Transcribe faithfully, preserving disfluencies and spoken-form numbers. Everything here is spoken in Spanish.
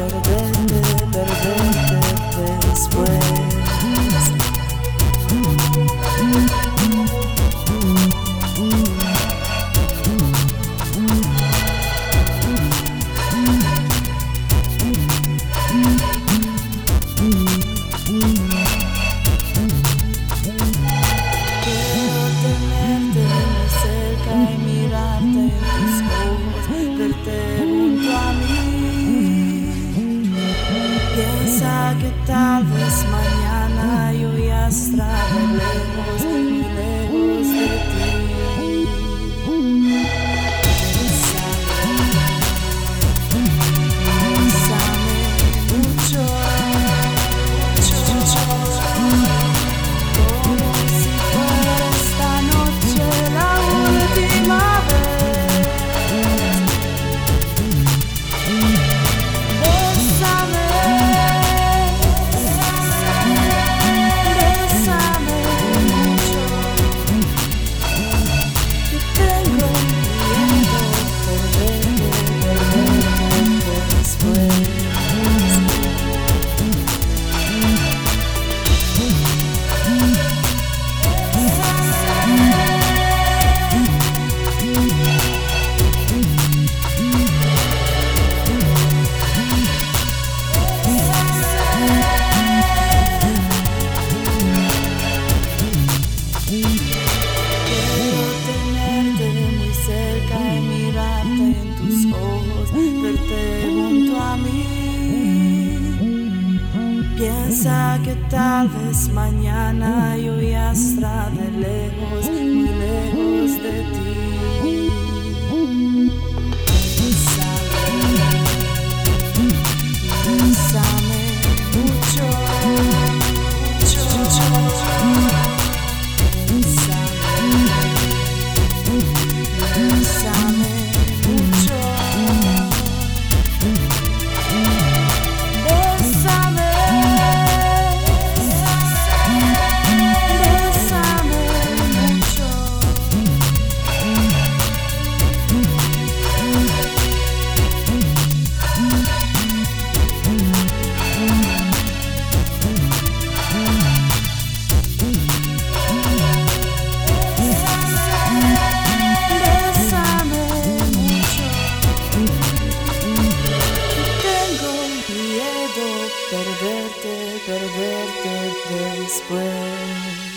perderte, perderte después. Que tal vez mañana yo ya estaré lejos, muy lejos de ti. Bésame, bésame mucho, mucho, como si fuera esta noche la última vez. Bésame. Piensa que tal vez mañana yo ya estaré lejos, muy lejos de ti. Bésame, bésame mucho, mucho, bésame, bésame mucho. Perderte, perderte después.